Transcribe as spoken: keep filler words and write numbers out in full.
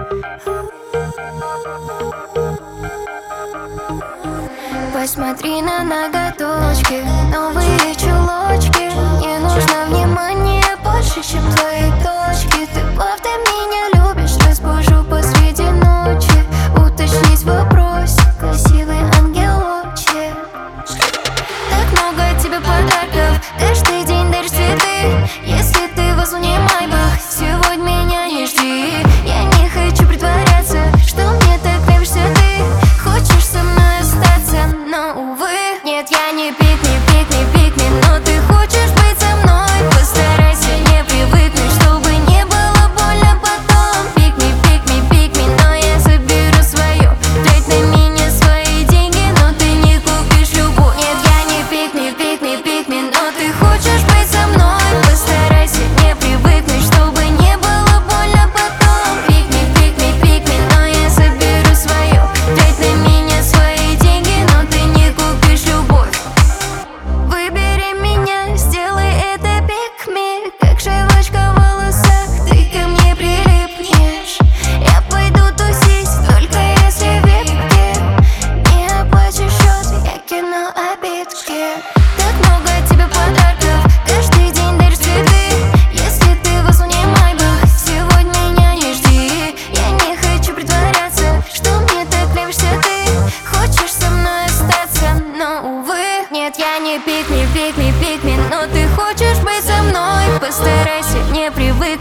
Посмотри на ноготочки, новые чулочки. Не нужно внимания больше, чем твои точки. Ты правда меня любишь, разбужу посреди ночи. Уточнить в вопросе, красивый ангелочек. Так много от тебя подарков, каждый день даришь цветы. Если ты в луне майбах, сегодня меня не жди. Я не хочу притворяться, что мне так нравишься ты. Хочешь со мной остаться, но увы. Нет, я не пик, не пик, не пик, не, но ты хочешь быть со мной. Постарайся не привыкнуть, чтобы не было больно потом. Пик, не пик, не пик, не, но я заберу свое. Трать на меня свои деньги, но ты не купишь любовь. Нет, я не пик, не пик, не пик, не, но ты хочешь быть со мной. Постарайся не привыкнуть, чтобы не было больно потом. Пик, не пик, не пик, не, но я заберу свое. Трать на меня свои деньги, но ты не купишь любовь. Выбери меня, сделай это пик-ми. Как шивочка в волосах, ты ко мне прилипнешь. Я пойду тусить, только если в випке. Не оплачу счет, я кину обидки. Так много от тебя подарков, каждый день даришь цветы. Если ты в луне майбах, сегодня меня не жди. Я не хочу притворяться, что мне так нравишься ты. Хочешь со мной остаться, но увы. Нет, я не пик, не пик, не пик, не, но ты хочешь быть со мной. Постарайся не привыкнуть.